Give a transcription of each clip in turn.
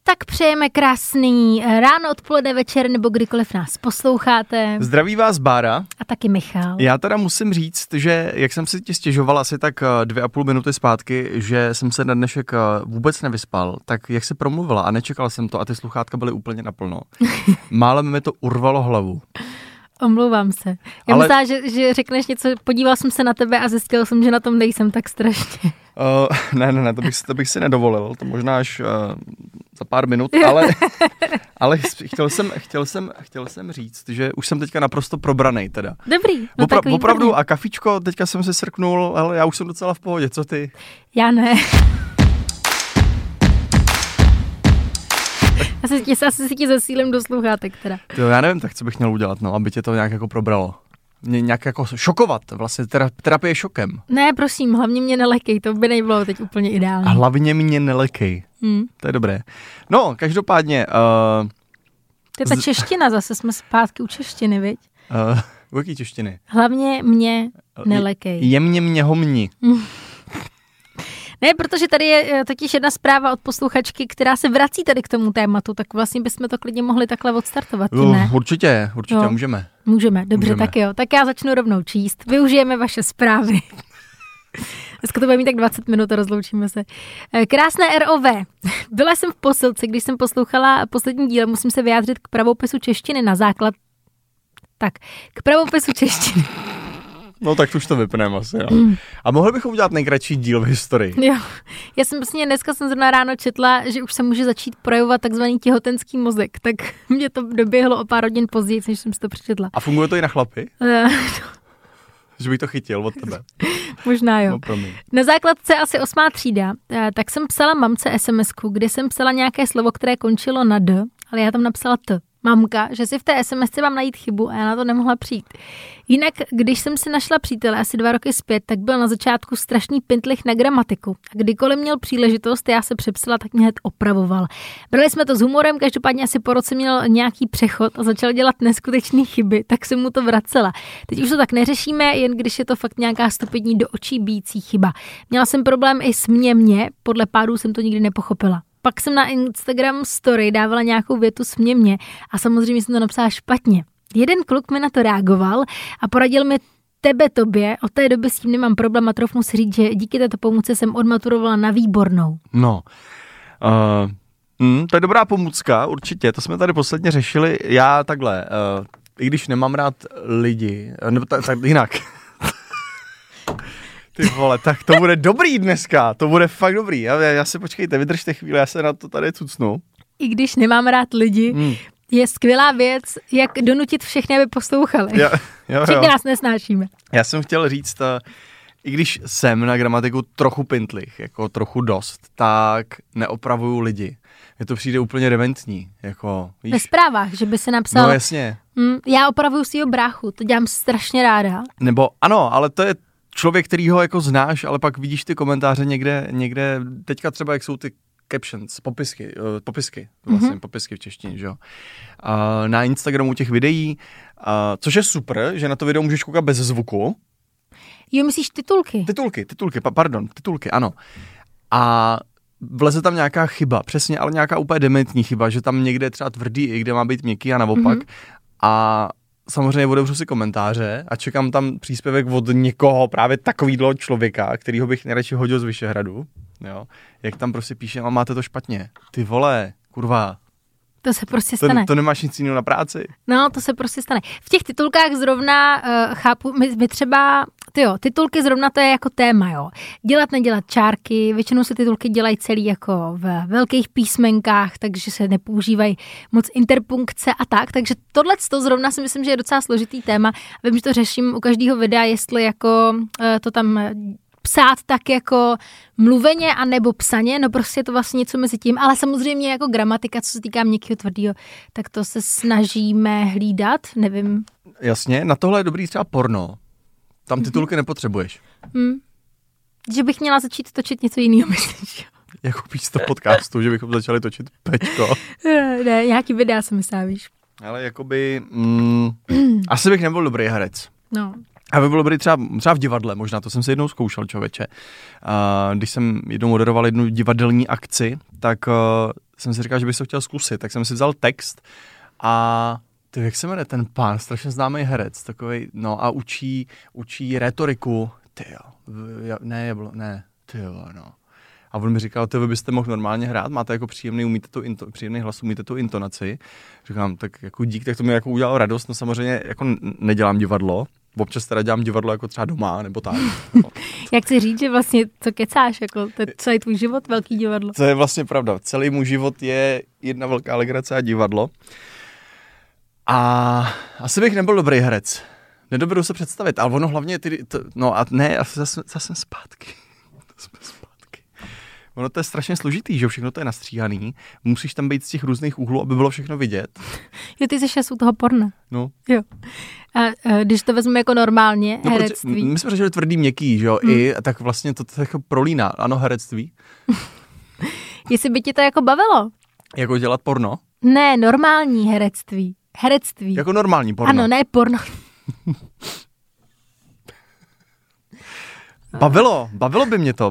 tak přejeme krásný ráno, odpoledne, večer nebo kdykoliv nás posloucháte. Zdraví vás Bára. A taky Michal. Já teda musím říct, že jak jsem si tě stěžoval asi tak 2,5 minuty zpátky, že jsem se na dnešek vůbec nevyspal, tak jak se promluvila a nečekal jsem to a ty sluchátka byly úplně naplno. Málem mi to urvalo hlavu. Omlouvám se. Já myslela, že řekneš něco, podíval jsem se na tebe a zjistil jsem, že na tom nejsem tak strašně. Ne, to bych si nedovolil, to možná až za pár minut, ale chtěl jsem říct, že už jsem teďka naprosto probranej teda. Dobrý. No opravdu a kafičko, teďka jsem se srknul, ale já už jsem docela v pohodě, co ty? Já ne. Asi si tě zesílím do sluchátek teda. Jo, já nevím, tak co bych měl udělat, no, aby tě to nějak jako probralo. Mě nějak jako šokovat, vlastně terapie šokem. Ne, prosím, hlavně mě nelekej, to by nebylo teď úplně ideální. A hlavně mě nelekej, to je dobré. No, každopádně... To je ta čeština, zase jsme zpátky u češtiny, viď? U jaký češtiny? Hlavně mě nelekej. Jemně mě homni. Ne, protože tady je totiž jedna zpráva od posluchačky, která se vrací tady k tomu tématu, tak vlastně bychom to klidně mohli takhle odstartovat, ne? Určitě, můžeme. Můžeme, dobře, tak jo. Tak já začnu rovnou číst. Využijeme vaše zprávy. Dneska to bude mít tak 20 minut a rozloučíme se. Krásné ROV. Byla jsem v posilce, když jsem poslouchala poslední díl, musím se vyjádřit k pravopisu češtiny na základ... Tak, k pravopisu češtiny. No tak už to vypneme asi, jo. A mohli bychom udělat nejkratší díl v historii. Jo, já jsem vlastně dneska zrovna ráno četla, že už se může začít projevovat takzvaný těhotenský mozek, tak mě to doběhlo o pár hodin později, než jsem si to přečetla. A funguje to i na chlapy? Že bych to chytil od tebe. Možná jo. No, promiň. Na základce asi 8. třída, tak jsem psala mamce SMS-ku, kde jsem psala nějaké slovo, které končilo na D, ale já tam napsala T. Mamka, že si v té SMS-ce mám najít chybu a já na to nemohla přijít. Jinak, když jsem si našla přítele asi 2 roky zpět, tak byl na začátku strašný pintlich na gramatiku. A kdykoliv měl příležitost, já se přepsala, tak mě hned opravoval. Brali jsme to s humorem, každopádně asi po roce měl nějaký přechod a začal dělat neskutečné chyby, tak jsem mu to vracela. Teď už to tak neřešíme, jen když je to fakt nějaká stupidní do očí bijící chyba. Měla jsem problém i s mě, podle pádů jsem to nikdy nepochopila. Pak jsem na Instagram story dávala nějakou větu s mě a samozřejmě jsem to napsala špatně. Jeden kluk mi na to reagoval a poradil mi tobě, od té doby s tím nemám problém a troufnu si říct, že díky této pomůcce jsem odmaturovala na výbornou. No, to je dobrá pomůcka, určitě, to jsme tady posledně řešili, já takhle, i když nemám rád lidi, nebo tak jinak. Ty vole, tak to bude dobrý dneska, to bude fakt dobrý. Já si počkejte, vydržte chvíli, já se na to tady cucnu. I když nemám rád lidi, je skvělá věc, jak donutit všechny, aby poslouchali. Jo. Všichni nás nesnášíme. Já jsem chtěl říct, i když jsem na gramatiku trochu pintlich, jako trochu dost, tak neopravuju lidi. Mně to přijde úplně dementní. Jako, víš? Ve zprávách, že by se napsal... No jasně. Já opravuju svýho bráchu, to dělám strašně ráda. Nebo ano, ale to je člověk, který ho jako znáš, ale pak vidíš ty komentáře někde, teďka třeba jak jsou ty captions, popisky v češtině, že jo. Na Instagramu těch videí, což je super, že na to video můžeš koukat bez zvuku. Jo, myslíš titulky? Titulky, ano. A vleze tam nějaká chyba, přesně, ale nějaká úplně dementní chyba, že tam někde je třeba tvrdý, i kde má být měkký a naopak. A samozřejmě otevřu si komentáře a čekám tam příspěvek od někoho, právě takovýhle člověka, kterýho bych nejradši hodil z Vyšehradu, jo. Jak tam prostě píše, a máte to špatně. Ty vole, kurva. To se prostě stane. To nemáš nic jiného na práci. No, to se prostě stane. V těch titulkách zrovna chápu, my třeba, titulky zrovna to je jako téma, jo. Dělat, nedělat čárky, většinou se titulky dělají celý jako v velkých písmenkách, takže se nepoužívají moc interpunkce a tak, takže tohleto zrovna si myslím, že je docela složitý téma. Vím, že to řeším u každého videa, jestli jako to tam psát tak jako mluveně a nebo psaně, no prostě je to vlastně něco mezi tím, ale samozřejmě jako gramatika, co se týká měkkého tvrdýho, tak to se snažíme hlídat, nevím. Jasně, na tohle je dobrý třeba porno. Tam titulky nepotřebuješ. Že bych měla začít točit něco jiného, myslíš? Jako místo podcastu, že bychom začali točit Peťko. Ne, nějaký videa se myslá, víš. Ale jakoby, asi bych nebyl dobrý herec. No. A by bylo dobrý třeba v divadle, možná, to jsem si jednou zkoušel, člověče. Když jsem jednou moderoval jednu divadelní akci, tak jsem si říkal, že bych to chtěl zkusit, tak jsem si vzal text a ty, jak se jmenuje ten pán, strašně známý herec, takovej, no a učí retoriku, no. A on mi říkal, vy byste mohl normálně hrát, máte jako příjemný hlas, umíte tu intonaci. Říkám, tak jako dík, tak to mi jako udělalo radost, no samozřejmě jako nedělám divadlo, občas teda dělám divadlo jako třeba doma, nebo tak. No. Jak chci říct, že vlastně co kecáš, jako to je celý tvůj život velký divadlo. To je vlastně pravda, celý můj život je jedna velká legrace a divadlo. A asi bych nebyl dobrý herec. Nedovedu se představit, ale ono hlavně zase zpátky. Ono to je strašně složitý, že všechno to je nastříhaný. Musíš tam být z těch různých úhlů, aby bylo všechno vidět. Jo, ty jsi šest u toho porna. No. Jo. A když to vezmu jako normálně, herectví. My jsme řešili tvrdý měkký, že jo, tak vlastně to jako prolíná. Ano, herectví. Jestli by ti to jako bavilo? Jako dělat porno? Ne, normální herectví. Herectví. Jako normální porno. Ano, ne porno. Bavilo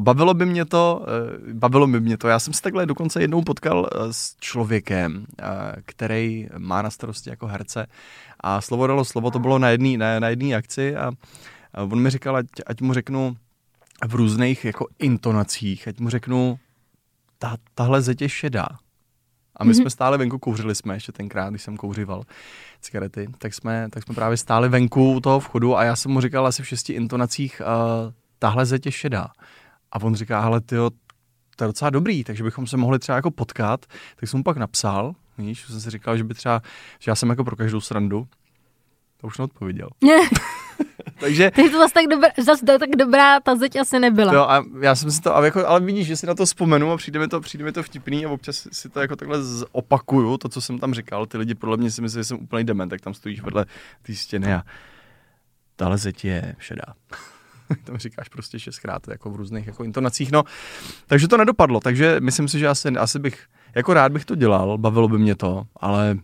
by mě to. Já jsem se takhle dokonce jednou potkal s člověkem, který má na starosti jako herce a slovo dalo slovo, to bylo na jedné akci a on mi říkal, ať mu řeknu v různých jako intonacích, ať mu řeknu, tahle zeď je šedá. A my jsme stáli venku, kouřili jsme ještě tenkrát, když jsem kouřival cigarety, tak jsme právě stáli venku u toho vchodu a já jsem mu říkal asi v 6 intonacích, tahle zeď je šedá. A on říká, hele tyjo, to je docela dobrý, takže bychom se mohli třeba jako potkat. Tak jsem mu pak napsal, víš, jsem si říkal, že já jsem jako pro každou srandu. To už neodpověděl. Takže to zase tak dobrá ta zeď asi nebyla. Jo, a já jsem si to, ale vidíš, že si na to vzpomenu a přijde mi to vtipný a občas si to jako takhle opakuju, to, co jsem tam říkal. Ty lidi podle mě si myslí, že jsem úplný dement, tak tam stojíš vedle té stěny a tahle zeď je šedá. Tam říkáš prostě 6krát jako v různých jako intonacích, no. Takže to nedopadlo, takže myslím si, že asi bych, jako rád bych to dělal, bavilo by mě to, ale...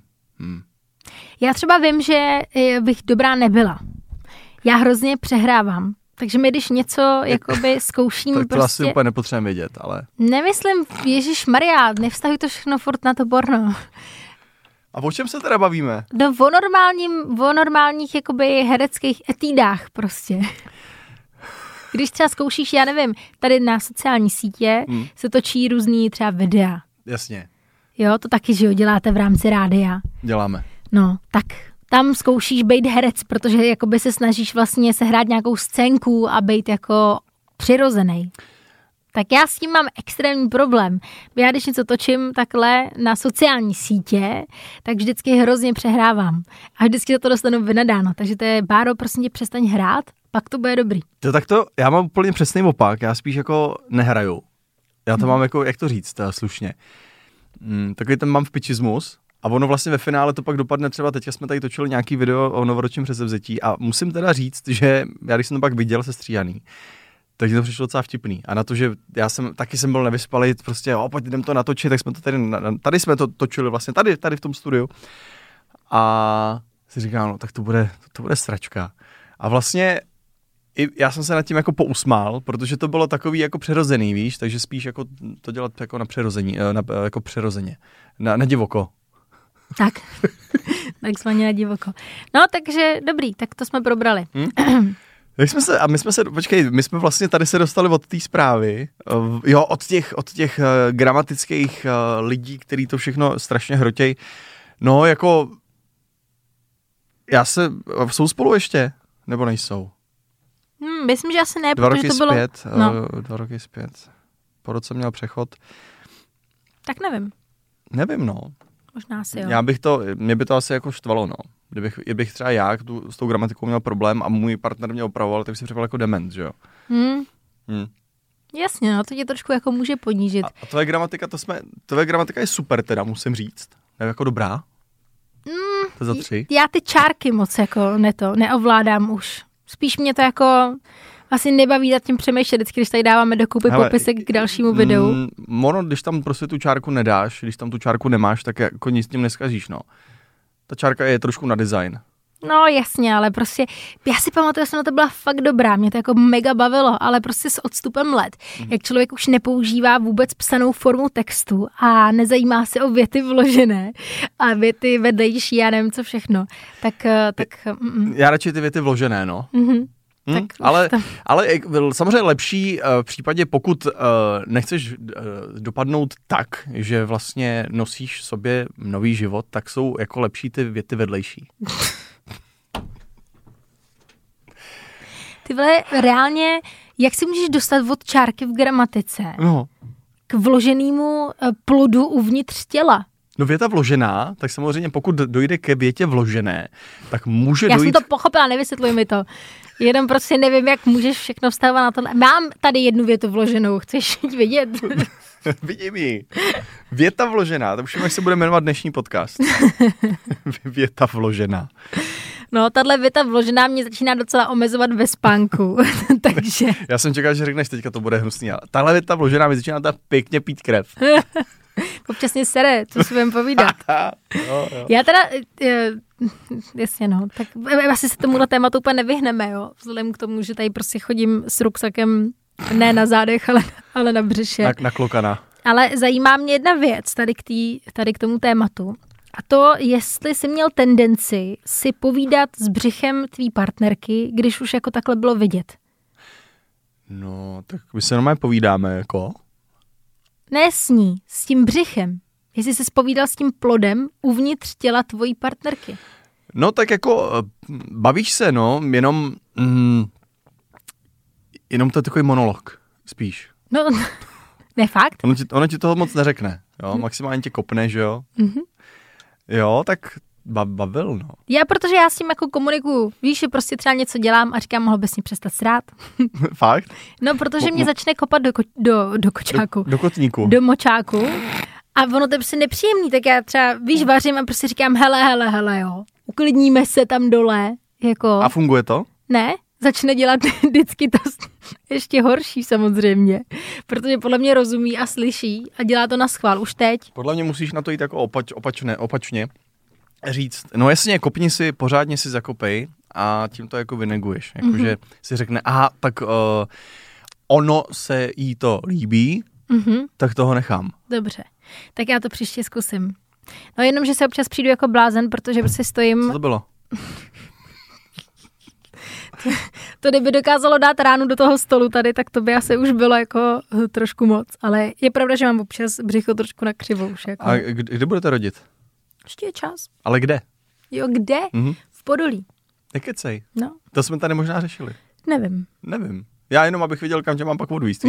Já třeba vím, že bych dobrá nebyla. Já hrozně přehrávám, takže my když něco jakoby zkouším tak to prostě... asi úplně nepotřebujeme vědět, ale... Nemyslím, ježišmarja, nevztahuj to všechno furt na to porno. A o čem se teda bavíme? No o normálních jakoby hereckých etídách prostě. Když třeba zkoušíš, já nevím, tady na sociální sítě se točí různý třeba videa. Jasně. Jo, to taky, že jo, děláte v rámci rádia. Děláme. No, tak tam zkoušíš být herec, protože jakoby se snažíš vlastně sehrát nějakou scénku a být jako přirozený. Tak já s tím mám extrémní problém. Já když něco točím takhle na sociální sítě, tak vždycky hrozně přehrávám. A vždycky za to dostanu vynadáno. Takže to je, Báro, prosím tě, přestaň hrát, pak to bude dobrý. Já mám úplně přesný opak, já spíš jako nehraju. Já to mám jako, jak to říct, slušně. Takový ten mám vpičismus a ono vlastně ve finále to pak dopadne, třeba teďka jsme tady točili nějaký video o novoročním předsevzetí a musím teda říct, že já když jsem to pak viděl sestříhaný, takže to přišlo docela vtipný. A na to, že taky jsem byl nevyspalý, prostě pojď jdem to natočit, tak jsme to tady jsme to točili vlastně, tady v tom studiu. A si říkám, no tak to bude sračka. A vlastně já jsem se nad tím jako pousmál, protože to bylo takový jako přirozený, víš, takže spíš jako to dělat jako na přirození, jako přirozeně, na divoko. Tak, takzvaně na divoko. No, takže dobrý, tak to jsme probrali. My jsme vlastně tady se dostali od té zprávy, jo, od těch gramatických lidí, kteří to všechno strašně hrotěj. No, jako, jsou spolu ještě, nebo nejsou? Myslím, že asi ne, 2 roky protože to bylo... zpět, 2 roky zpět. Po roce měl přechod. Tak nevím. Nevím, no. Možná asi jo. Mě by to asi jako štvalo, no. Kdybych třeba já s tou gramatikou měl problém a můj partner mě opravoval, tak bych si připadal jako dement, že jo? Jasně, no, to tě trošku jako může ponížit. A tvoje gramatika je super teda, musím říct. Je jako dobrá? To za 3. Já ty čárky moc jako neovládám už. Spíš mě to jako asi nebaví nad tím přemýšlet, vždycky, když tady dáváme dokupy popisek k dalšímu videu. Když tam prostě tu čárku nedáš, když tam tu čárku nemáš, tak jako nic s tím neskazíš, no. Ta čárka je trošku na design. No jasně, ale prostě, já si pamatuju, že jsem na to byla fakt dobrá, mě to jako mega bavilo, ale prostě s odstupem let, jak člověk už nepoužívá vůbec psanou formu textu a nezajímá se o věty vložené a věty vedlejší, já nevím co všechno, tak Já radši ty věty vložené, no. Tak ale samozřejmě lepší v případě, pokud nechceš dopadnout tak, že vlastně nosíš sobě nový život, tak jsou jako lepší ty věty vedlejší. Ty vole, reálně, jak si můžeš dostat od čárky v gramatice k vloženému plodu uvnitř těla? No věta vložená, tak samozřejmě pokud dojde ke větě vložené, tak může Já dojít... jsem to pochopila, nevysvětluj mi to. Jenom prostě nevím, jak můžeš všechno vstávat na to. Mám tady jednu větu vloženou, chceš vidět? Vidím ji. Věta vložená, to už jak se bude jmenovat dnešní podcast. Věta vložená. No, tahle věta vložená mě začíná docela omezovat ve spánku, takže... Já jsem čekal, že řekneš, teďka to bude hnusný, ale tahle věta vložená mi začíná tak pěkně pít krev. Občas mě sere, co si budem povídat. Jo. Já teda, jasně no, tak asi se tomuhle tématu úplně nevyhneme, jo, vzhledem k tomu, že tady prostě chodím s ruksakem, ne na zádech, ale na břiše. Na klokana. Ale zajímá mě jedna věc tady k tomu tématu. A to, jestli jsi měl tendenci si povídat s břichem tvý partnerky, když už jako takhle bylo vidět. No, tak my se normálně povídáme, jako... Ne s ní, s tím břichem. Jestli jsi povídal s tím plodem uvnitř těla tvojí partnerky. No, tak jako bavíš se, no, jenom to je takový monolog, spíš. No, ne fakt. Ono ti toho moc neřekne, jo, maximálně tě kopne, že jo. Jo, tak bavil, no. Protože já s tím jako komunikuju. Víš, že prostě třeba něco dělám a říkám, mohl bys mě přestat srát. Fakt? No, protože mě začne kopat do kočáku. Do kotníku. Do močáku. A ono to je prostě nepříjemný, tak já třeba, víš, vařím a prostě říkám, hele, jo, uklidníme se tam dole, jako. A funguje to? Ne, začne dělat vždycky to ještě horší samozřejmě, protože podle mě rozumí a slyší a dělá to na schvál už teď. Podle mě musíš na to jít jako opačně říct, no jasně, kopni si, pořádně si zakopej a tím to jako vyneguješ. Jakože si řekne, aha, tak ono se jí to líbí, tak toho nechám. Dobře, tak já to příště zkusím. No jenom, že se občas přijdu jako blázen, protože prostě stojím... Co to bylo? To kdyby dokázalo dát ránu do toho stolu tady, tak to by asi už bylo jako trošku moc. Ale je pravda, že mám občas břicho trošku na křivou už. Jako. A kde budete rodit? Ještě je čas. Ale kde? Jo, kde? V Podolí. Nekecej. No. To jsme tady možná řešili. Nevím. Já jenom, abych věděl, kam tě mám pak odvízt.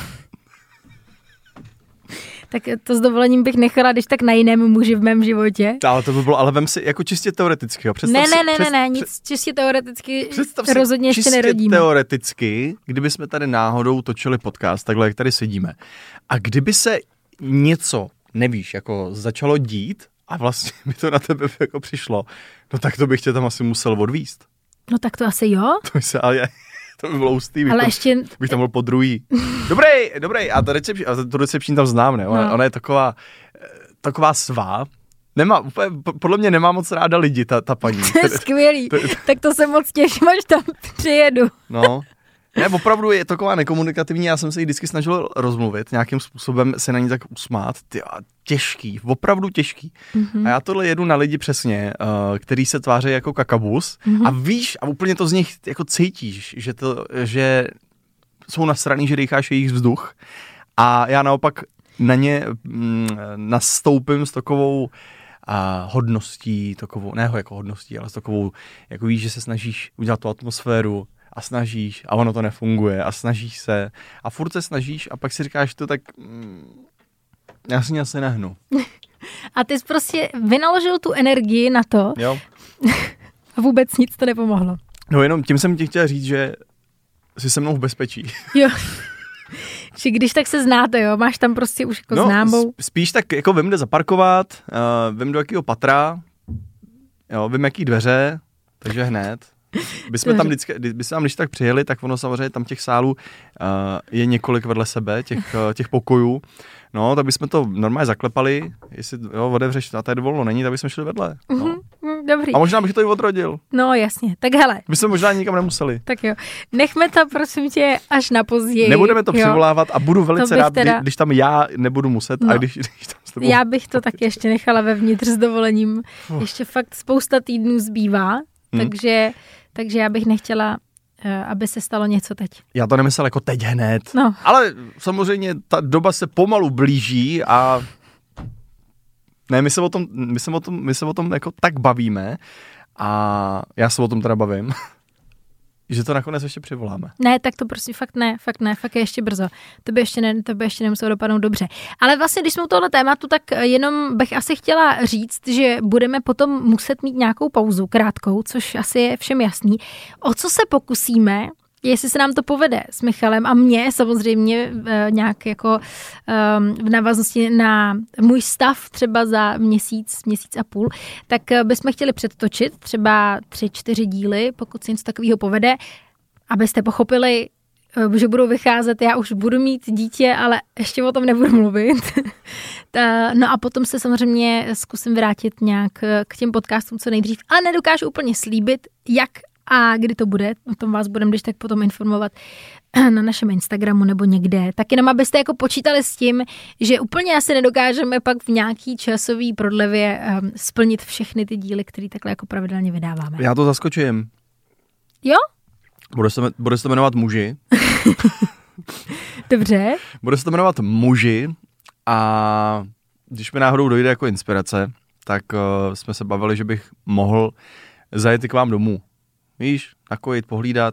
Tak to s dovolením bych nechala, když tak na jiném muži v mém životě. Ale to by bylo, ale vem si jako čistě teoreticky. Jo. Ne, nic čistě teoreticky rozhodně ještě nerodíme. Čistě teoreticky, kdyby jsme tady náhodou točili podcast, takhle jak tady sedíme, a kdyby se něco, nevíš, jako začalo dít a vlastně mi to na tebe jako přišlo, no tak to bych tě tam asi musel odvízt. No tak to asi jo. To by bylo hustý, bych tam byl po druhý. Dobrý, a to recepční tam znám, ne? No. Ona je taková svá. Podle mě nemá moc ráda lidi, ta paní. Skvělý, tak to se moc těším, až tam přijedu. No, ne, opravdu je taková nekomunikativní, já jsem se jí vždycky snažil rozmluvit, nějakým způsobem se na ní tak usmát. Těžký, opravdu těžký. A já tohle jedu na lidi přesně, který se tváří jako kakabus a víš, a úplně to z nich jako cítíš, že jsou nasraný, že dýcháš jejich vzduch a já naopak na ně nastoupím s takovou hodností, ne jako hodností, ale s takovou, jako víš, že se snažíš udělat tu atmosféru a snažíš a ono to nefunguje a snažíš se a furt se snažíš a pak si říkáš to tak já si asi nehnu. A ty jsi prostě vynaložil tu energii na to jo. A vůbec nic to nepomohlo. No jenom tím jsem ti chtěl říct, že jsi se mnou v bezpečí. Jo. Že když tak se znáte, jo? Máš tam prostě už jako známou. Spíš tak jako vím, kde zaparkovat, vím, do jakého patra, jo, vím, jaký dveře, takže hned. Bychom tam když tak přijeli, tak ono samozřejmě tam těch sálů je několik vedle sebe, těch pokojů. No, tak bychom to normálně zaklepali, jestli otevřeš a tady volno není, tak bychom šli vedle. No. dobrý. A možná bych to i odrodil. No jasně, tak hele. My jsme možná nikam nemuseli. Tak jo, nechme to prosím tě až na později. Nebudeme to přivolávat a budu velice rád, teda... když tam já nebudu muset. No. A když tam s tebou... Já bych to taky ještě nechala vevnitř s dovolením. Ještě fakt spousta týdnů zbývá, takže já bych nechtěla, aby se stalo něco teď. Já to nemyslel jako teď hned. No. Ale samozřejmě ta doba se pomalu blíží a ne, my se o tom jako tak bavíme a já se o tom teda bavím, že to nakonec ještě přivoláme. Ne, tak to prostě fakt je ještě brzo. To by ještě nemuselo dopadnout dobře. Ale vlastně, když jsme u tohle tématu, tak jenom bych asi chtěla říct, že budeme potom muset mít nějakou pauzu krátkou, což asi je všem jasný. O co se pokusíme, jestli se nám to povede s Michalem a mě samozřejmě nějak jako v návaznosti na můj stav třeba za měsíc a půl, tak bychom chtěli předtočit třeba 3-4 díly, pokud se něco takového povede, abyste pochopili, že budou vycházet, já už budu mít dítě, ale ještě o tom nebudu mluvit. No a potom se samozřejmě zkusím vrátit nějak k těm podcastům co nejdřív, ale nedokážu úplně slíbit, jak a kdy to bude, o tom vás budeme když tak potom informovat na našem Instagramu nebo někde. Tak jenom abyste jako počítali s tím, že úplně asi nedokážeme pak v nějaký časový prodlevě splnit všechny ty díly, které takhle jako pravidelně vydáváme. Já to zaskočím. Jo? Bude se to jmenovat Muži. Dobře. Bude se to jmenovat Muži a když mi náhodou dojde jako inspirace, tak jsme se bavili, že bych mohl zajet i k vám domů. Víš, nakojit, pohlídat.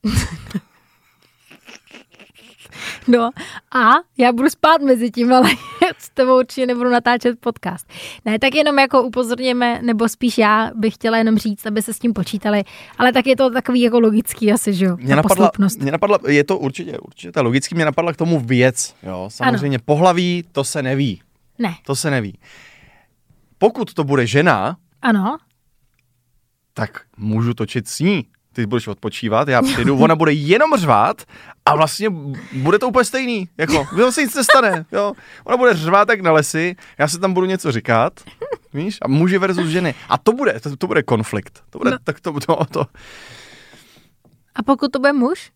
No a já budu spát mezi tím, ale s tebou určitě nebudu natáčet podcast. Ne, tak jenom jako upozorněme, nebo spíš já bych chtěla jenom říct, aby se s tím počítali, ale tak je to takový jako logický asi, že jo, mě napadla, je to určitě logický, mě napadla k tomu věc, jo, samozřejmě ano. Pohlaví, to se neví. Ne. To se neví. Pokud to bude žena, ano, tak můžu točit s ní. Ty budeš odpočívat, já přijdu, ona bude jenom řvát a vlastně bude to úplně stejný. Jako, se nic nestane. Jo. Ona bude řvát jak na lesy, já se tam budu něco říkat, víš, a muži versus ženy. A to bude konflikt. To bude, no. Tak to. A pokud to bude muž?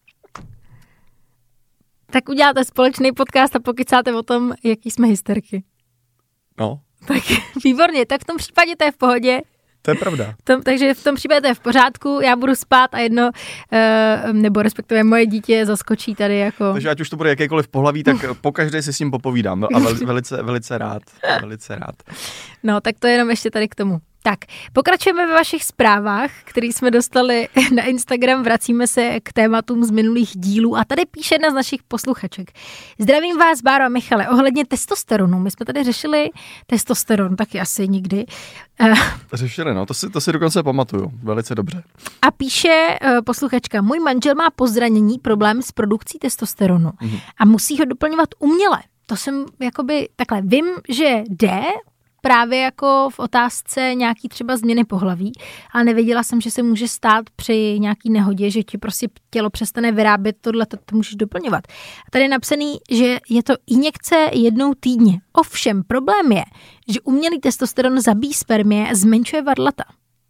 Tak uděláte společný podcast a pokycáte o tom, jaký jsme hysterky. No. Tak výborně, tak v tom případě to je v pohodě. To je pravda. Takže v tom případě to je v pořádku, já budu spát a jedno, nebo respektive moje dítě zaskočí tady jako... Takže ať už to bude jakékoliv pohlaví, tak pokaždé si s ním popovídám a velice rád. No, tak to jenom ještě tady k tomu. Tak, pokračujeme ve vašich zprávách, které jsme dostali na Instagram, vracíme se k tématům z minulých dílů a tady píše jedna z našich posluchaček. Zdravím vás, Báro a Michale, ohledně testosteronu. My jsme tady řešili testosteron, taky asi nikdy. Řešili, no, to si dokonce pamatuju, velice dobře. A píše posluchačka, můj manžel má po zranění problém s produkcí testosteronu a musí ho doplňovat uměle. To jsem jakoby takhle, vím, že jde, právě jako v otázce nějaký třeba změny pohlaví, ale nevěděla jsem, že se může stát při nějaký nehodě, že ti prostě tělo přestane vyrábět tohle, to můžeš doplňovat. A tady je napsaný, že je to injekce jednou týdně. Ovšem, problém je, že umělý testosteron zabíjí spermie a zmenšuje varlata.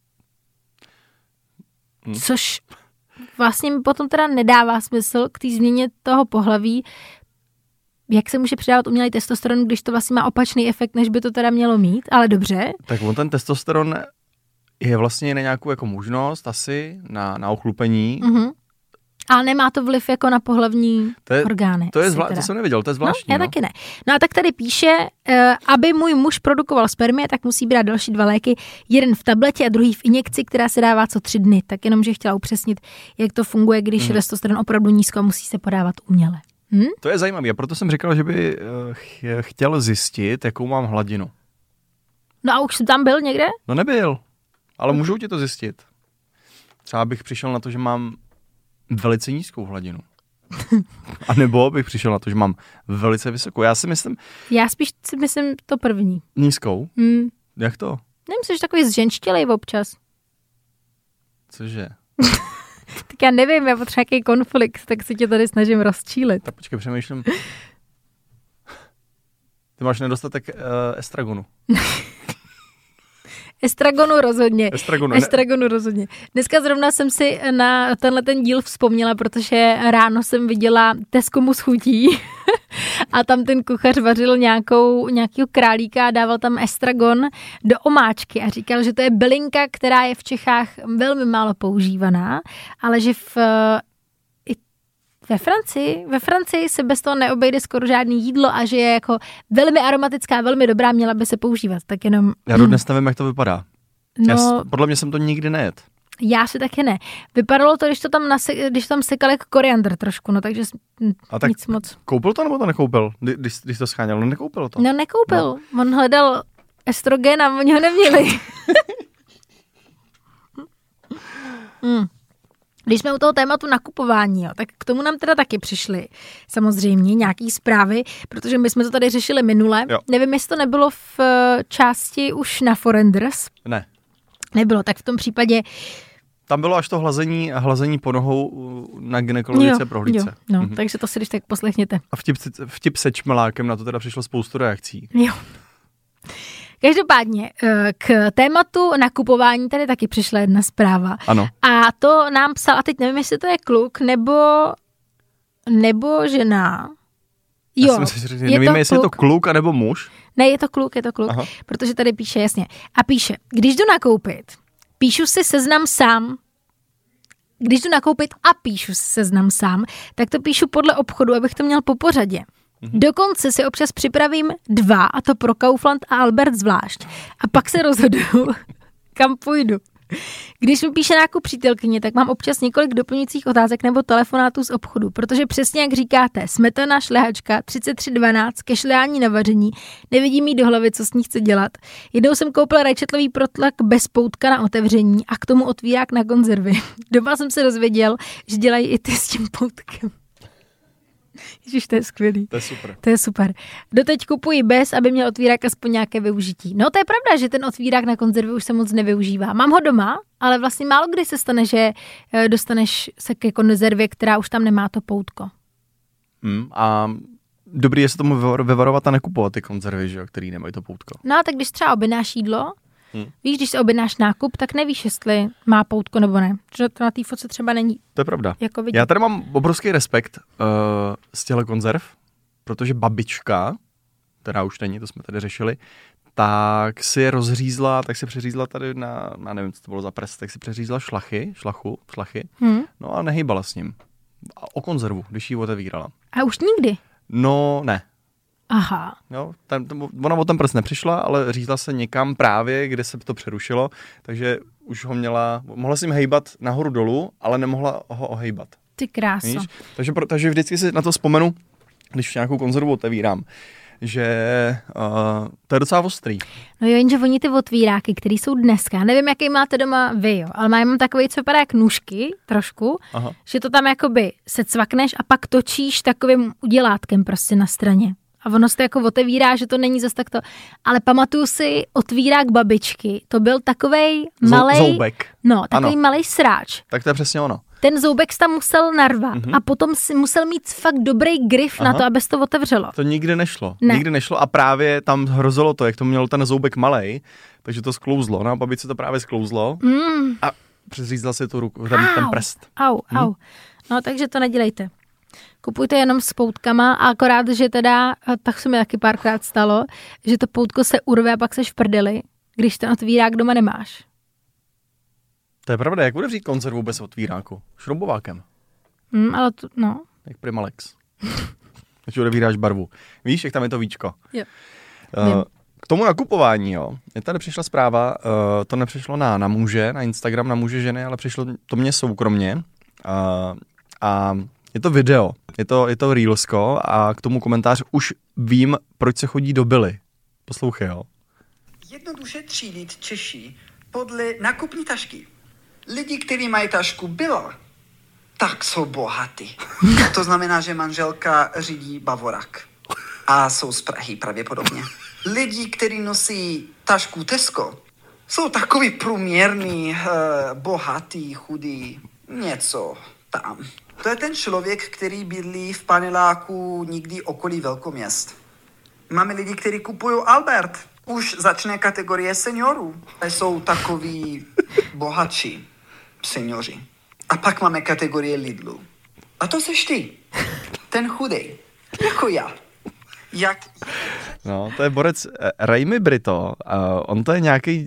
Což vlastně mi potom teda nedává smysl k té změně toho pohlaví. Jak se může přidávat umělý testosteron, když to vlastně má opačný efekt, než by to teda mělo mít, ale dobře. Tak on ten testosteron je vlastně na nějakou jako možnost asi na ochlupení. Ale nemá to vliv jako na pohlavní orgány. To jsem nevěděl, to je zvláštní. No, já taky ne. No a tak tady píše, aby můj muž produkoval spermie, tak musí brát další 2 léky, jeden v tabletě a druhý v injekci, která se dává co 3 dny. Tak jenom, že chtěla upřesnit, jak to funguje, když je testosteron opravdu nízko a musí se podávat uměle. To je zajímavé a proto jsem říkal, že by chtěl zjistit, jakou mám hladinu. No a už jsi tam byl někde? No nebyl, ale můžou ti to zjistit. Třeba bych přišel na to, že mám velice nízkou hladinu. A nebo bych přišel na to, že mám velice vysokou. Já spíš si myslím to první. Nízkou? Jak to? Nevím, jsi takový zženštělej občas. Cože? Tak já nevím, já potřebuji nějaký konflikt, tak si tě tady snažím rozčílit. Tak počkej, přemýšlím. Ty máš nedostatek estragonu. Estragonu rozhodně. Estragonu rozhodně. Dneska zrovna jsem si na tenhle ten díl vzpomněla, protože ráno jsem viděla Tesco mu schutí a tam ten kuchař vařil nějakýho králíka a dával tam estragon do omáčky a říkal, že to je bylinka, která je v Čechách velmi málo používaná, ale že ve Francii se bez toho neobejde skoro žádný jídlo a že je jako velmi aromatická, velmi dobrá, měla by se používat. Tak jenom... Já dodnes nevím, jak to vypadá. No, podle mě jsem to nikdy nejet. Já si taky ne. Vypadalo to, když tam sekal jako koriandr trošku, no takže tak nic moc. Koupil to nebo to nekoupil? Když to scháněl, no nekoupil to. No nekoupil. No. On hledal estrogen a oni ho neměli. Když jsme u toho tématu nakupování, jo, tak k tomu nám teda taky přišly samozřejmě nějaký zprávy, protože my jsme to tady řešili minule. Jo. Nevím, jestli to nebylo v části už na Forenders. Ne. Nebylo, tak v tom případě... Tam bylo až to hlazení po nohou na gynekologické prohlídce. No, takže to si když tak poslechněte. A vtip se čmelákem, na to teda přišlo spoustu reakcí. Jo. Každopádně k tématu nakupování tady taky přišla jedna zpráva. Ano. A to nám psal, a teď nevím, jestli to je kluk, nebo žena. Jo, nevíme, jestli je to kluk, anebo muž. Ne, je to kluk, Aha. Protože tady píše, jasně. A píše, když jdu nakoupit, píšu si seznam sám, tak to píšu podle obchodu, abych to měl po pořadě. Dokonce si občas připravím 2, a to pro Kaufland a Albert zvlášť. A pak se rozhoduju, kam půjdu. Když mi píše nákup přítelkyně, tak mám občas několik doplňujících otázek nebo telefonátů z obchodu, protože přesně jak říkáte, smetana, šlehačka, 3312, kešleání na vaření, nevidím jí do hlavy, co s ní chce dělat. Jednou jsem koupila rajčetlový protlak bez poutka na otevření a k tomu otvírák na konzervy. Doma jsem se dozvěděl, že dělají i ty s tím poutkem. Ježiš, to je skvělý. To je super. Doteď kupuji bez, aby měl otvírák aspoň nějaké využití. No to je pravda, že ten otvírák na konzervy už se moc nevyužívá. Mám ho doma, ale vlastně málo kdy se stane, že dostaneš se ke konzervě, která už tam nemá to poutko. A dobrý je se tomu vyvarovat a nekupovat ty konzervy, že jo, který nemají to poutko. No a tak když třeba objednáš jídlo, víš, když si objednáš nákup, tak nevíš, jestli má poutko nebo ne. Protože to na té fotce třeba není. To je pravda. Jako já tady mám obrovský respekt z těchto konzerv, protože babička, která už není, to jsme tady řešili, tak si je rozřízla, tak si přeřízla tady na nevím, co to bylo za prst, tak si přeřízla šlachy, no a nehýbala s ním. O konzervu, když ji otevírala. A už nikdy? No, ne. Aha. Jo, ona o ten prst nepřišla, ale řízla se někam právě, kde se to přerušilo, takže už ho mohla si jim hejbat nahoru dolů, ale nemohla ho ohejbat. Ty kráso. Takže vždycky si na to vzpomenu, když nějakou konzervu otevírám, že to je docela ostrý. No jo, jenže oni ty otvíráky, které jsou dneska, nevím, jaký máte doma vy, jo, ale mám takový, co vypadá jak nůžky, trošku, Aha. Že to tam jakoby se cvakneš a pak točíš takovým udělátkem prostě na straně. A ono se to jako otevírá, že to není zas takto. Ale pamatuju si otvírák babičky. To byl takovej malej... Zoubek. No, takový malej sráč. Tak to je přesně ono. Ten zoubek si tam musel narvat a potom si musel mít fakt dobrý grif na to, aby se to otevřelo. To nikdy nešlo. Ne. Nikdy nešlo a právě tam hrozilo to, jak to měl ten zoubek malej, takže to sklouzlo. No a babičce to právě sklouzlo a přeřízla si tu ruku, ten prst. Au. No takže to nedělejte. Kupujte jenom s poutkama a akorát, že teda, tak se mi taky párkrát stalo, že to poutko se urve a pak seš v prdeli, když ten otvírák doma nemáš. To je pravda, jak bude vzít konzervu bez otvíráku? Šroubovákem. Ale to, no. Jak Primalex. Když odevíráš barvu. Víš, jak tam je to víčko? Jo. K tomu nakupování, jo. Mě tady přišla zpráva, to nepřišlo na muže, na Instagram, na muže ženy, ale přišlo to mně soukromně. A je to video, je to reelsko a k tomu komentář už vím, proč se chodí do Billy. Poslouchej, jo. Jednoduše třídit Češi podle nákupní tašky. Lidi, kteří mají tašku Billa, tak jsou bohatí. To znamená, že manželka řídí Bavorák a jsou z Prahy pravděpodobně. Lidi, kteří nosí tašku Tesco, jsou takový průměrný, bohatý, chudý, něco tam. To je ten člověk, který bydlí v paneláku někdy okolí velkoměst. Máme lidi, kteří kupují Albert. Už začne kategorie seniorů. Jsou takový bohatší seniori. A pak máme kategorie Lidlu. A to seš ty. Ten chudej. Jako já. No, to je borec Raimi Brito. On to je nějaký,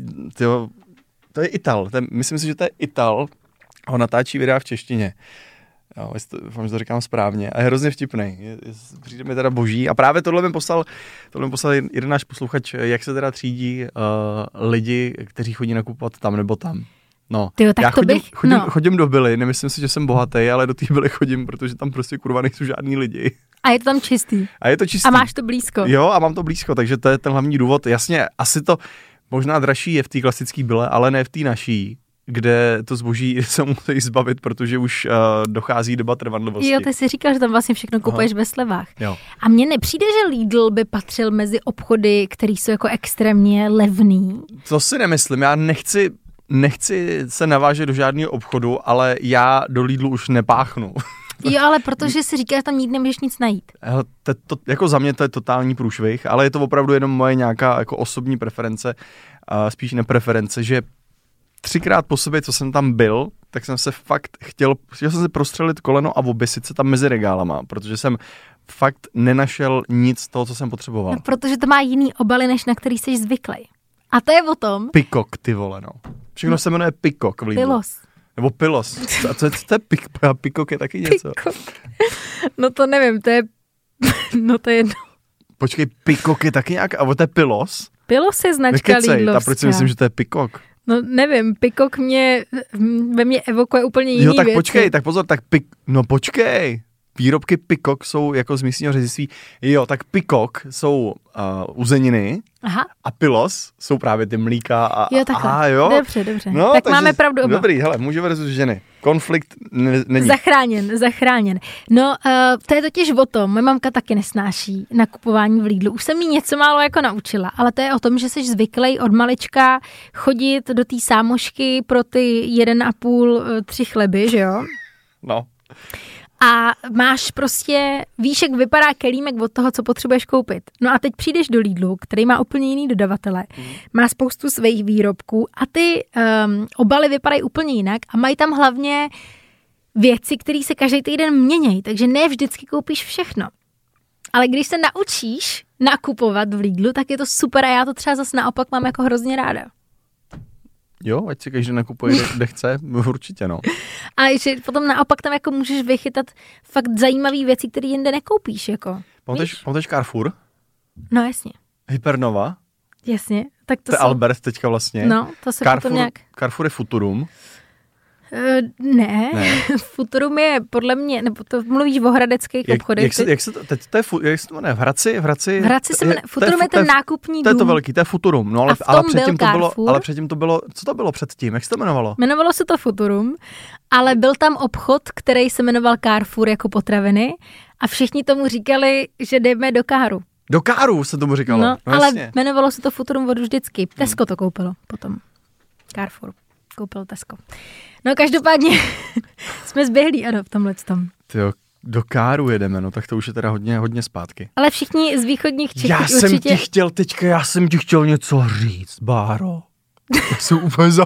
to je Ital. Myslím si, že to je Ital. On natáčí videa v češtině. Jo, doufám, že to říkám správně. A je hrozně vtipnej. Přijde mi teda boží. A právě tohle mi poslal jeden náš posluchač, jak se teda třídí lidi, kteří chodí nakupovat tam nebo tam. No, Tyjo, tak já chodím do Billy, nemyslím si, že jsem bohatý, ale do té Billy chodím, protože tam prostě kurva nejsou žádný lidi. A je to tam čistý. A máš to blízko. Jo, a mám to blízko, takže to je ten hlavní důvod. Jasně, asi to možná dražší je v té klasické Bille, ale ne v té naší, kde to zboží se musí zbavit, protože už dochází doba trvanlivosti. Jo, ty si říkal, že tam vlastně všechno kupuješ ve slevách. Jo. A mně nepřijde, že Lidl by patřil mezi obchody, které jsou jako extrémně levný. To si nemyslím, já nechci se navážet do žádného obchodu, ale já do Lidlu už nepáchnu. Jo, ale protože si říkáš, že tam nikdy nemůžeš nic najít. Hele, jako za mě to je totální průšvih, ale je to opravdu jenom moje nějaká jako osobní preference, spíš nepreference, že 3krát po sobě, co jsem tam byl, tak jsem se fakt chtěl jsem si prostřelit koleno a oběsit se tam mezi regálama, protože jsem fakt nenašel nic z toho, co jsem potřeboval. No, protože to má jiný obaly, než na který jsi zvyklý. A to je o tom... Pikok, ty vole, no. Všechno se jmenuje Pikok v Lidlu. Pilos. Nebo Pilos. A co je Pikok je taky něco. Pikok. No to nevím, to je... No to je jedno. Počkej, Pikok je taky nějak... A to je Pilos? Pilos je značka Lidlovská. A proč si myslím, že to je Pikok? No nevím, Pikok ve mně evokuje úplně jiný věci. Jo, tak počkej, tak pozor, počkej. Výrobky Pikok jsou jako z místního řeznictví. Jo, tak Pikok jsou uzeniny. Aha. A Pilos jsou právě ty mlíka a... Jo, takhle. Jo. Dobře. No, tak máme pravdu oba. Dobrý, hele, muži versus ženy. Konflikt není. Zachráněn. No, to je totiž o tom, moje mamka taky nesnáší nakupování v Lidlu. Už jsem jí něco málo jako naučila, ale to je o tom, že jsi zvyklý od malička chodit do té sámošky pro ty 1,5-3 chleby, že jo? No. A máš prostě, víš, jak vypadá kelímek od toho, co potřebuješ koupit. No a teď přijdeš do Lidlu, který má úplně jiný dodavatele, má spoustu svých výrobků a ty obaly vypadají úplně jinak a mají tam hlavně věci, které se každý týden měnějí, takže ne vždycky koupíš všechno. Ale když se naučíš nakupovat v Lidlu, tak je to super a já to třeba zase naopak mám jako hrozně ráda. Jo, ať si každý nakupuje, kde chce, určitě, no. A že potom naopak tam jako můžeš vychytat fakt zajímavé věci, které jinde nekoupíš, jako. Pamatuješ Carrefour? No jasně. Hypernova? Jasně. Tak to je Albert teďka vlastně. No, to se Carrefour, potom nějak... Carrefour je Futurum. Ne. Futurum je podle mě, nebo to mluvíš o hradeckých obchodech. Jak se to jmenuje? V Hradci se jmenuje, Futurum je ten nákupní dům. To je to velký, to je Futurum. No, ale předtím to bylo, co to bylo předtím? Jak se to jmenovalo? Jmenovalo se to Futurum, ale byl tam obchod, který se jmenoval Carrefour jako potraviny a všichni tomu říkali, že jdeme do Káru. Do Káru se tomu říkalo. No, ale jmenovalo se to Futurum od vždycky. Tesco to koupilo potom. Carrefour koupil Tesco. No každopádně jsme zběhlí, ano, v tomhletom. Tyjo, do Káru jedeme, no tak to už je teda hodně zpátky. Ale všichni z východních Čech já jsem ti chtěl něco říct, Báro. Já jsem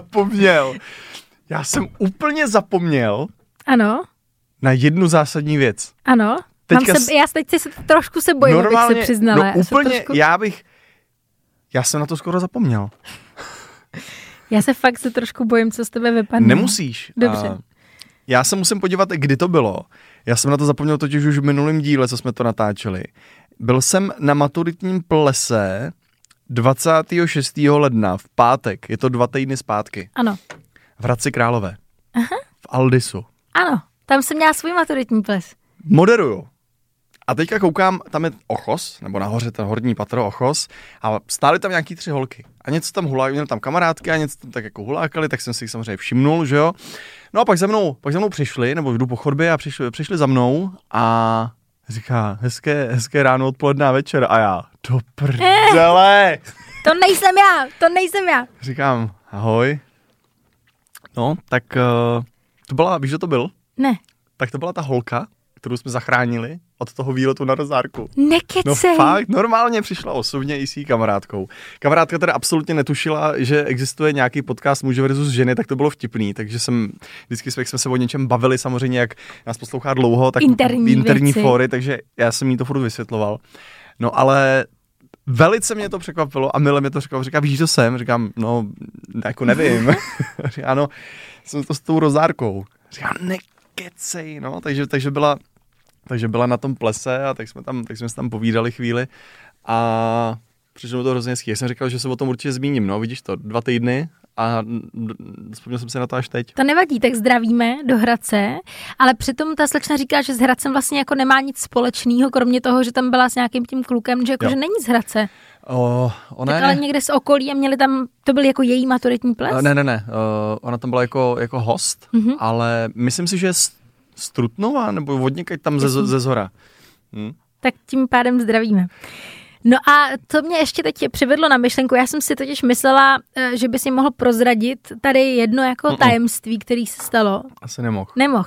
úplně zapomněl. Ano. Na jednu zásadní věc. Ano. Já teď se trošku bojím, abych se přiznala. No úplně, já jsem na to skoro zapomněl. Já se fakt trošku bojím, co z tebe vypadne. Nemusíš. Dobře. Já se musím podívat, kdy to bylo. Já jsem na to zapomněl totiž už v minulém díle, co jsme to natáčeli. Byl jsem na maturitním plese 26. ledna v pátek. Je to 2 týdny zpátky. Ano. V Hradci Králové. Aha. V Aldisu. Ano, tam jsem měla svůj maturitní ples. Moderuju. A teďka koukám, tam je Ochos, nebo nahoře to horní patro Ochos, a stály tam nějaký 3 holky. A něco tam měli tam kamarádky a něco tam tak jako hulákali, tak jsem si jich samozřejmě všimnul, že jo. No a pak za mnou přišli, nebo jdu po chodbě a přišli za mnou a říká, hezké ráno, odpoledne a večer. A já, do prdele. To nejsem já. Říkám, ahoj. No, tak to byla, víš, kdo to byl? Ne. Tak to byla ta holka, kterou jsme zachránili od toho výletu na Rozárku. Nekecej. No fakt, normálně přišla osobně i s jí kamarádkou. Kamarádka teda absolutně netušila, že existuje nějaký podcast Muž versus ženy, tak to bylo vtipný, takže vždycky jsme se o něčem bavili, samozřejmě, jak nás poslouchá dlouho, tak interní fóry, takže já jsem jí to furt vysvětloval. No ale velice mě to překvapilo a mile mě to překvapilo. Říká, víš, co jsem? Říkám, no, jako nevím. Říká, no, jsem to s tou Rozárkou. Říká, nekecej, no, takže byla na tom plese a tak jsme se tam povídali chvíli a přišlo to hrozně hezký. Já jsem říkal, že se o tom určitě zmíním, no, vidíš to, 2 týdny a vzpomněl jsem se na to až teď. To nevadí, tak zdravíme do Hradce, ale přitom ta slečna říká, že s Hradcem vlastně jako nemá nic společného, kromě toho, že tam byla s nějakým tím klukem, že jako, že není z Hradce. Tak ale někde z okolí a měli tam, to byl jako její maturitní ples? Ne, ona tam byla jako host, ale myslím si, že je z Trutnova, nebo odněkaď tam ze zhora. Tak tím pádem zdravíme. No a to mě ještě teď přivedlo na myšlenku, já jsem si totiž myslela, že by si mohl prozradit tady jedno jako tajemství, který se stalo. Asi nemohl.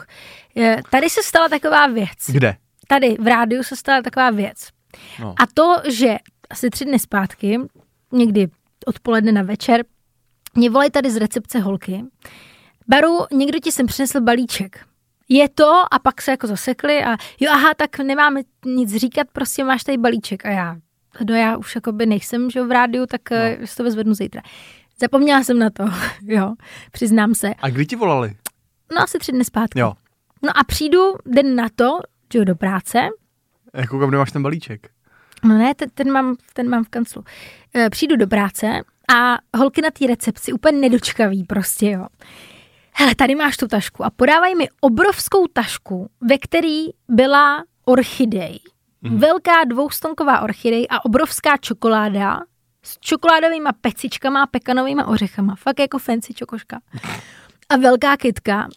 Tady se stala taková věc. Kde? Tady v rádiu se stala taková věc. No. A to, že asi 3 dny zpátky, někdy odpoledne na večer, mě volají tady z recepce holky. Baru, někdo ti sem přinesl balíček. Je to a pak se jako zasekli a jo, aha, tak nemáme nic říkat, prostě máš tady balíček. A já už jakoby nejsem, že v rádiu, tak si to vezvednu zítra. Zapomněla jsem na to, jo, přiznám se. A kdy ti volali? No asi 3 dny zpátky. Jo. No a přijdu den na to, že do práce. Jako kam nemáš ten balíček? No ne, ten mám v kanclu. Přijdu do práce a holky na té recepci úplně nedočkaví prostě, jo. Hele, tady máš tu tašku a podávají mi obrovskou tašku, ve který byla orchidej. Velká 2stonková orchidej a obrovská čokoláda s čokoládovýma pecičkama a pekanovýma ořechama. Fakt jako fancy čokoška. A velká kytka.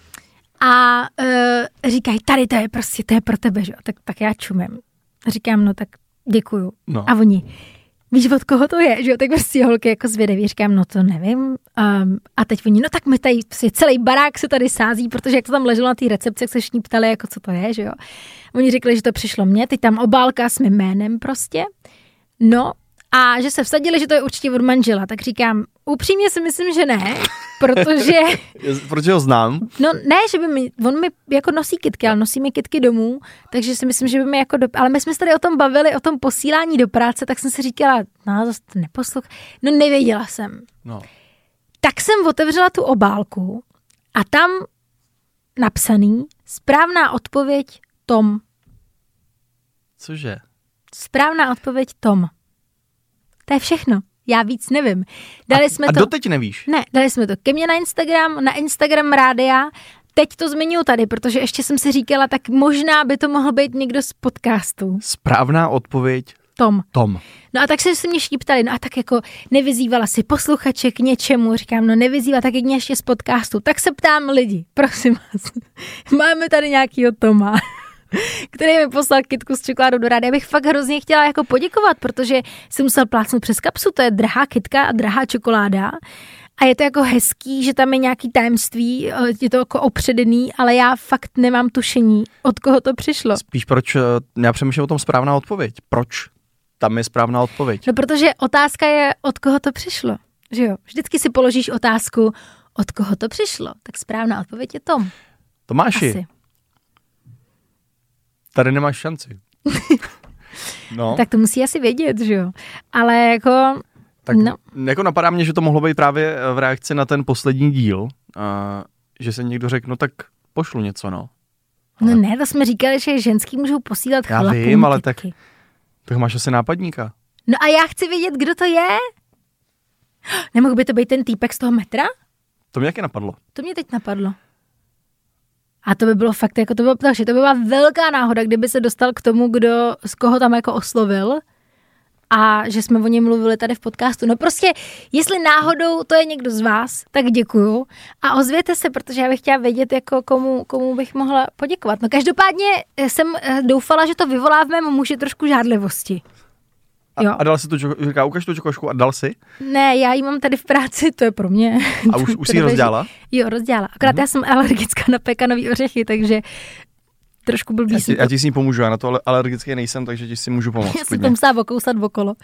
A říkají, tady to je pro tebe, že? Tak já čumím. Říkám, no tak děkuju. No. A oni, víš, od koho to je, že jo? Tak prostě holky jako zvědaví. Říkám, no to nevím. A teď oni, no tak my tady, celý barák se tady sází, protože jak to tam leželo na té recepci, jak se všichni ptali, jako co to je, že jo? Oni řekli, že to přišlo mně, teď tam obálka s mým jménem prostě. No a že se vsadili, že to je určitě od manžela. Tak říkám, upřímně si myslím, že ne, protože... Protože ho znám. No ne, že by on mi jako nosí kytky, ale nosí mi kytky domů, takže si myslím, že by mi jako... Ale my jsme se tady o tom bavili, o tom posílání do práce, tak jsem si říkala, no zase to neposlouch. No nevěděla jsem. No. Tak jsem otevřela tu obálku a tam napsaný správná odpověď Tom. Cože? Správná odpověď Tom. To je všechno. Já víc nevím. A doteď nevíš? Ne, dali jsme to ke mně na Instagram rádia. Teď to zmiňuji tady, protože ještě jsem si říkala, tak možná by to mohl být někdo z podcastu. Správná odpověď Tom. No a tak se mě štíptali, no a tak jako nevyzývala si posluchače k něčemu, říkám, no nevyzývá tak jak ještě z podcastu. Tak se ptám lidi, prosím vás, máme tady nějakýho Toma, který mi poslal kytku s čokoládou do rádia. Já bych fakt hrozně chtěla jako poděkovat, protože jsem musel plácnout přes kapsu, to je drahá kytka a drahá čokoláda. A je to jako hezký, že tam je nějaký tajemství, je to jako opředený, ale já fakt nemám tušení, od koho to přišlo. Spíš proč, já přemýšlím o tom správná odpověď. Proč tam je správná odpověď? No protože otázka je, od koho to přišlo, že jo? Vždycky si položíš otázku, od koho to přišlo, tak správná odpověď je Tom. Tomáši, asi. Tady nemáš šanci. No. Tak to musí asi vědět, že jo? Ale jako... Tak jako napadá mě, že to mohlo být právě v reakci na ten poslední díl, že se někdo řekl, no tak pošlu něco, no. Ale... No ne, to jsme říkali, že ženský můžou posílat chlapům. Já vím, ale tak máš asi nápadníka. No a já chci vědět, kdo to je. Nemohl by to být ten týpek z toho metra? To mě taky napadlo. To mě teď napadlo. A to by bylo fakt, jako to by byla velká náhoda, kdyby se dostal k tomu, z koho tam jako oslovil a že jsme o něm mluvili tady v podcastu. No prostě, jestli náhodou to je někdo z vás, tak děkuju a ozvěte se, protože já bych chtěla vědět, jako komu bych mohla poděkovat. No každopádně jsem doufala, že to vyvolá v mém muži trošku žádlivosti. Jo. A dal si tu čokošku, ukaž tu čokošku a dal si? Ne, já ji mám tady v práci, to je pro mě. A už si ji rozdělala? Jo, rozdělala. Akorát já jsem alergická na pekanový ořechy, takže trošku blbý. Já ti s ní pomůžu, já na to alergický nejsem, takže ti si můžu pomoct. Já si to musela okousat okolo.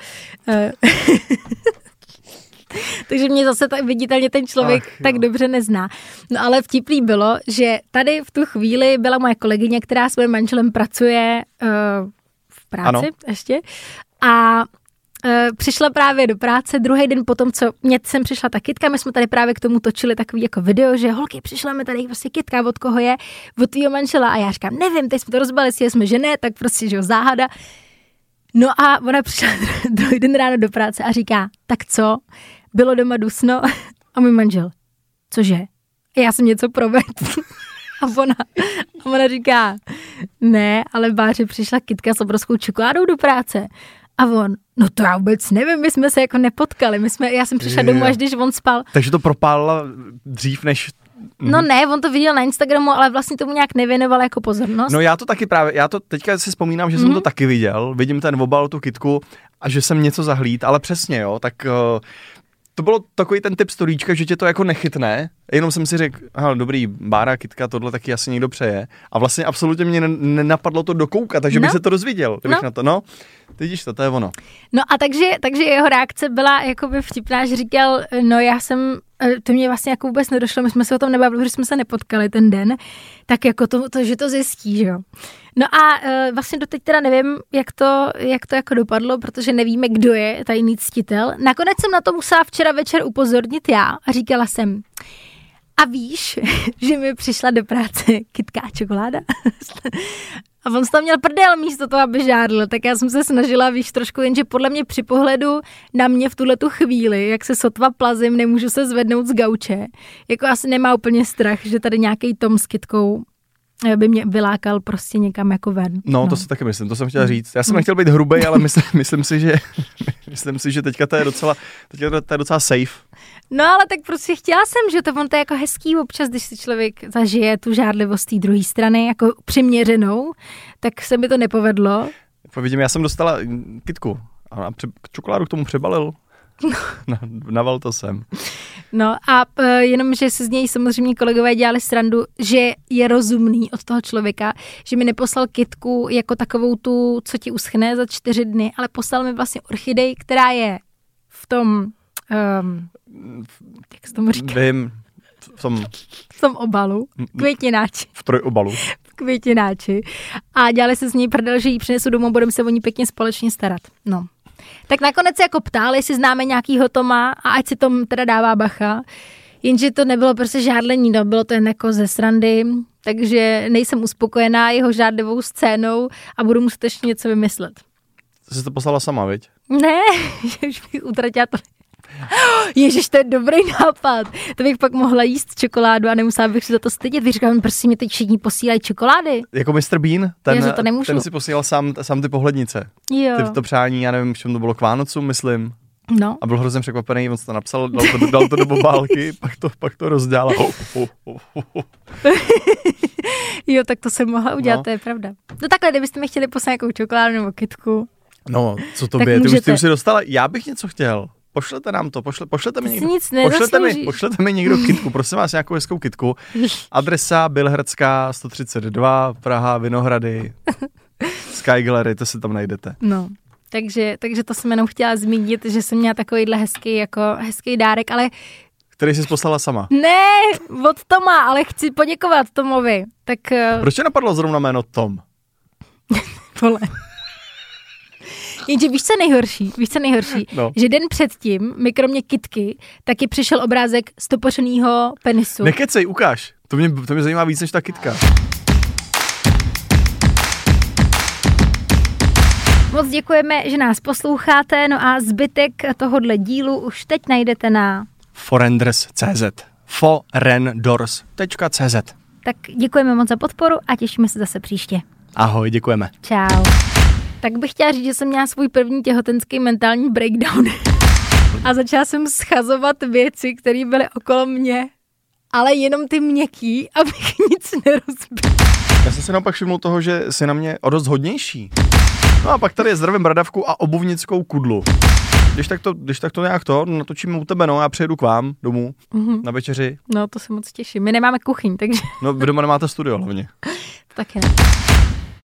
Takže mě zase tak viditelně ten člověk tak dobře nezná. No ale vtipný bylo, že tady v tu chvíli byla moje kolegyně, která s mým manželem pracuje v práci ještě a přišla právě do práce druhý den potom, co mě sem přišla ta kytka, my jsme tady právě k tomu točili takový jako video, že holky, přišla mi tady prostě kytka, od koho je, od tvýho manžela a já říkám, nevím, teď jsme to rozbali, si jsme, že ne, tak prostě, že jo, záhada. No a ona přišla druhý den ráno do práce a říká, tak co, bylo doma dusno a můj manžel, cože, já jsem něco provedl. A ona říká, ne, ale Báře přišla kytka s obrovskou čokoládou do práce. A on, no to já vůbec nevím, my jsme se jako nepotkali, já jsem přišla domů, až když on spal. Takže to propálila dřív než... No ne, on to viděl na Instagramu, ale vlastně tomu nějak nevěnoval jako pozornost. No já to taky právě, teďka si vzpomínám, že jsem to taky viděl, vidím ten obal, tu kytku a že jsem něco zahlíd, ale přesně jo, tak... To bylo takový ten typ storíčka, že tě to jako nechytne, jenom jsem si řekl, dobrý, Bára, kytka, tohle taky asi někdo přeje. A vlastně absolutně mě nenapadlo to dokoukat, takže bych se to dozvěděl, kdybych na to, ty vidíš to je ono. No a takže jeho reakce byla jakoby vtipná, že říkal, to mě vlastně jako vůbec nedošlo, my jsme se o tom nebavili, protože jsme se nepotkali ten den, tak jako to že to zjistí, že jo. No a vlastně doteď teda nevím, jak to jako dopadlo, protože nevíme, kdo je tajný ctitel. Nakonec jsem na to musela včera večer upozornit já a říkala jsem, a víš, že mi přišla do práce kytka a čokoláda? A on tam měl prdel místo toho, aby žádl, tak já jsem se snažila, víš, trošku, jenže podle mě při pohledu na mě v tuhletu chvíli, jak se sotva plazím, nemůžu se zvednout z gauče, jako asi nemá úplně strach, že tady nějaký Tom s kytkou by mě vylákal prostě někam jako ven. No, to si taky myslím, to jsem chtěla říct. Já jsem nechtěl být hrubej, ale myslím si, že teďka to je docela safe. No, ale tak prostě chtěla jsem, že to je jako hezký občas, když si člověk zažije tu žádlivost té druhé strany, jako přiměřenou, tak se mi to nepovedlo. Vidím, já jsem dostala kytku a čokoládu k tomu přebalil. Naval to sem. No a jenom, že si z něj samozřejmě kolegové dělali srandu, že je rozumný od toho člověka, že mi neposlal kytku jako takovou tu, co ti uschne za 4 dny, ale poslal mi vlastně orchidej, která je v tom, jak se tomu říká? Vím, v tom obalu, květináči. V trojobalu. Květináči. A dělali se z něj prdel, že ji přinesu domů, budeme se o ní pěkně společně starat. No. Tak nakonec se jako ptali, jestli známe nějakýho Toma a ať si Tom teda dává bacha. Jenže to nebylo prostě žádlení, bylo to jen jako ze srandy, takže nejsem uspokojená jeho žádlivou scénou a budu muset ještě něco vymyslet. Jsi to poslala sama, viď? Ne, že už bych utratila to. Ježiš, to je dobrý nápad. To bych pak mohla jíst čokoládu a nemusela bych si za to stydět. Vy říkám, prostě mi teď všichni posílají čokolády. Jako Mr. Bean, ten si posílal sám ty pohlednice. Jo. To přání, já nevím, v čem to bylo, k Vánocům, myslím. No. A byl hrozně překvapený, on to napsal, dal to do bobálky, pak to rozdělal. Jo, tak to jsem mohla udělat, to je pravda. No takhle, kdybyste mi chtěli poslat nějakou čokoládu nebo kytku. No, co to by, ty už si dostala, já bych něco chtěl. Pošlete nám to, pošlete mi někdo. Pošlete mi někdo kytku, prosím vás, nějakou hezkou kytku. Adresa Bělehradská 132, Praha, Vinohrady, Sky Gallery, to si tam najdete. No, takže to jsem jenom chtěla zmínit, že jsem měla takovýhle hezký dárek, ale... Který jsi poslala sama? Ne, od Toma, ale chci poděkovat Tomovi. Tak... Proč tě napadlo zrovna jméno Tom? Vole. Jenže víš, co nejhorší? No. Že den předtím mi kromě kytky taky přišel obrázek stopořenýho penisu. Nekecej, ukáž. To mě zajímá víc než ta kytka. Moc děkujeme, že nás posloucháte, no a zbytek tohodle dílu už teď najdete na forendors.cz forendors.cz. Tak děkujeme moc za podporu a těšíme se zase příště. Ahoj, děkujeme. Čau. Tak bych chtěla říct, že jsem měla svůj první těhotenský mentální breakdown a začala jsem schazovat věci, které byly okolo mě, ale jenom ty měkký, abych nic nerozbil. Já jsem si naopak všiml toho, že jsi na mě o dost hodnější. No a pak tady je zdravím bradavku a obuvnickou kudlu. Když tak to nějak natočíme u tebe, já přijedu k vám domů na večeři. No to se moc těším. My nemáme kuchyň, takže... No vy doma nemáte studio hlavně. taky ne.